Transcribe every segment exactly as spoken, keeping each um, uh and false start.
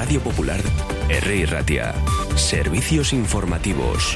Radio Popular, R I Ratia. Servicios informativos.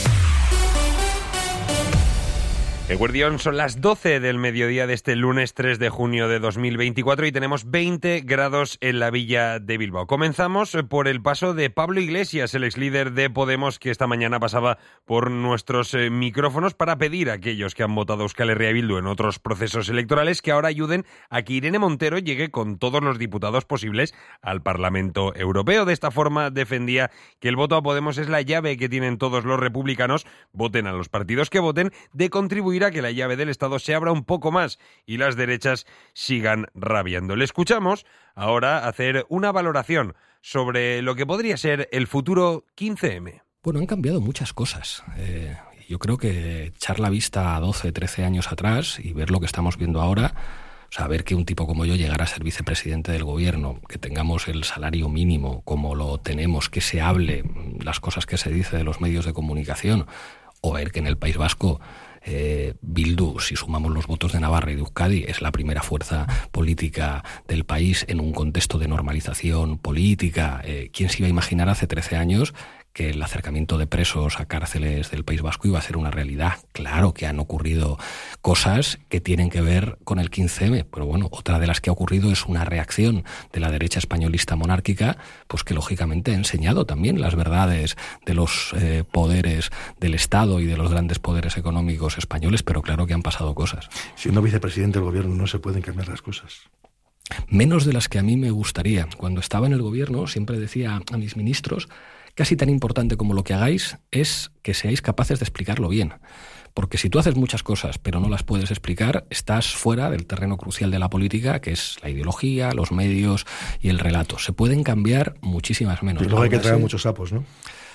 Eguerdión, son las doce del mediodía de este lunes tres de junio de dos mil veinticuatro y tenemos veinte grados en la Villa de Bilbao. Comenzamos por el paso de Pablo Iglesias, el exlíder de Podemos, que esta mañana pasaba por nuestros eh, micrófonos para pedir a aquellos que han votado Euskal Herria Bildu en otros procesos electorales que ahora ayuden a que Irene Montero llegue con todos los diputados posibles al Parlamento Europeo. De esta forma defendía que el voto a Podemos es la llave que tienen todos los republicanos, voten a los partidos que voten, de contribuir a que la llave del Estado se abra un poco más y las derechas sigan rabiando. Le escuchamos ahora hacer una valoración sobre lo que podría ser el futuro quince eme. Bueno, han cambiado muchas cosas. Eh, yo creo que echar la vista a doce, trece años atrás y ver lo que estamos viendo ahora, o sea, ver que un tipo como yo llegara a ser vicepresidente del gobierno, que tengamos el salario mínimo como lo tenemos, que se hable las cosas que se dice de los medios de comunicación, o ver que en el País Vasco Eh, Bildu, si sumamos los votos de Navarra y de Euskadi, es la primera fuerza política del país en un contexto de normalización política. Eh, ¿Quién se iba a imaginar hace trece años que el acercamiento de presos a cárceles del País Vasco iba a ser una realidad? Claro que han ocurrido cosas que tienen que ver con el quince eme, pero bueno, otra de las que ha ocurrido es una reacción de la derecha españolista monárquica, pues que lógicamente ha enseñado también las verdades de los eh, poderes del Estado y de los grandes poderes económicos españoles, pero claro que han pasado cosas. Siendo vicepresidente del gobierno no se pueden cambiar las cosas. Menos de las que a mí me gustaría. Cuando estaba en el gobierno siempre decía a mis ministros: casi tan importante como lo que hagáis es que seáis capaces de explicarlo bien. Porque si tú haces muchas cosas pero no las puedes explicar, estás fuera del terreno crucial de la política, que es la ideología, los medios y el relato. Se pueden cambiar muchísimas menos. Y luego hay que tragar sí, muchos sapos, ¿no?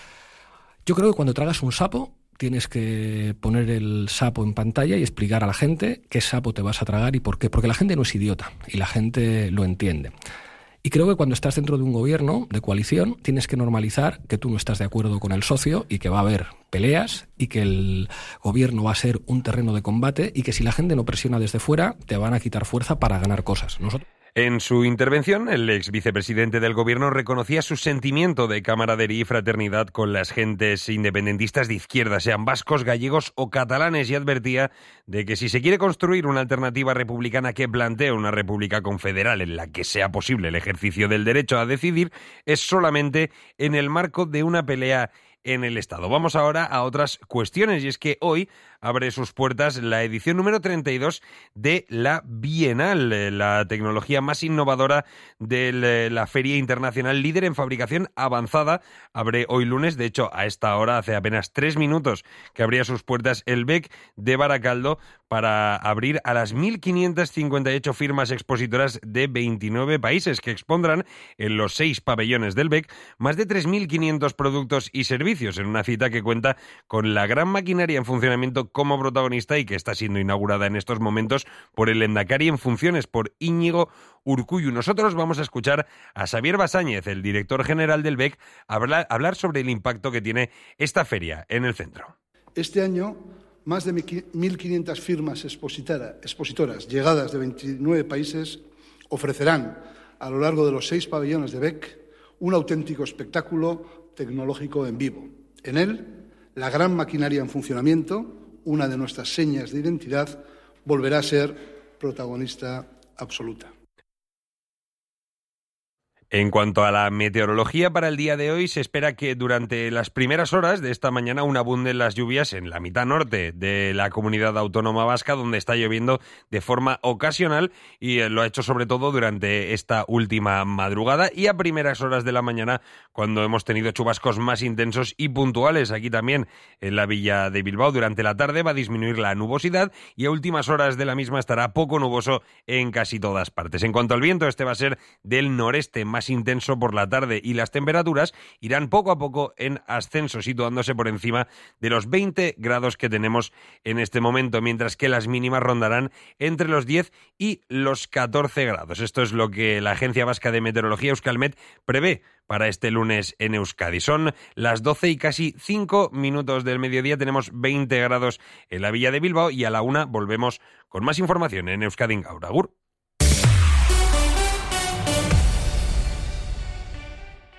Yo creo que cuando tragas un sapo, tienes que poner el sapo en pantalla y explicar a la gente qué sapo te vas a tragar y por qué. Porque la gente no es idiota y la gente lo entiende. Y creo que cuando estás dentro de un gobierno de coalición tienes que normalizar que tú no estás de acuerdo con el socio y que va a haber peleas y que el gobierno va a ser un terreno de combate y que si la gente no presiona desde fuera te van a quitar fuerza para ganar cosas. Nosotros... En su intervención, el ex vicepresidente del gobierno reconocía su sentimiento de camaradería y fraternidad con las gentes independentistas de izquierda, sean vascos, gallegos o catalanes, y advertía de que si se quiere construir una alternativa republicana que plantee una república confederal en la que sea posible el ejercicio del derecho a decidir, es solamente en el marco de una pelea en el Estado. Vamos ahora a otras cuestiones, y es que hoy abre sus puertas la edición número treinta y dos de la Bienal, la tecnología más innovadora de la Feria Internacional, líder en fabricación avanzada. Abre hoy lunes, de hecho a esta hora, hace apenas tres minutos que abría sus puertas el B E C de Baracaldo para abrir a las mil quinientas cincuenta y ocho firmas expositoras de veintinueve países que expondrán en los seis pabellones del B E C más de tres mil quinientos productos y servicios, en una cita que cuenta con la gran maquinaria en funcionamiento como protagonista y que está siendo inaugurada en estos momentos por el Lehendakari en funciones, por Íñigo Urkullu. Nosotros vamos a escuchar a Xavier Basáñez, el director general del B E C, hablar, hablar sobre el impacto que tiene esta feria en el centro. Este año, más de mil quinientas firmas expositoras llegadas de veintinueve países ofrecerán a lo largo de los seis pabellones de B E C un auténtico espectáculo tecnológico en vivo. En él, la gran maquinaria en funcionamiento, una de nuestras señas de identidad, volverá a ser protagonista absoluta. En cuanto a la meteorología para el día de hoy, se espera que durante las primeras horas de esta mañana aún abunden las lluvias en la mitad norte de la comunidad autónoma vasca, donde está lloviendo de forma ocasional, y lo ha hecho sobre todo durante esta última madrugada y a primeras horas de la mañana, cuando hemos tenido chubascos más intensos y puntuales. Aquí también en la Villa de Bilbao durante la tarde va a disminuir la nubosidad y a últimas horas de la misma estará poco nuboso en casi todas partes. En cuanto al viento, este va a ser del noreste, más intenso por la tarde, y las temperaturas irán poco a poco en ascenso, situándose por encima de los veinte grados que tenemos en este momento, mientras que las mínimas rondarán entre los diez y los catorce grados. Esto es lo que la Agencia Vasca de Meteorología, Euskalmet, prevé para este lunes en Euskadi. Son las doce y casi cinco minutos del mediodía, tenemos veinte grados en la Villa de Bilbao y a la una volvemos con más información en Euskadi Gaur. Agur.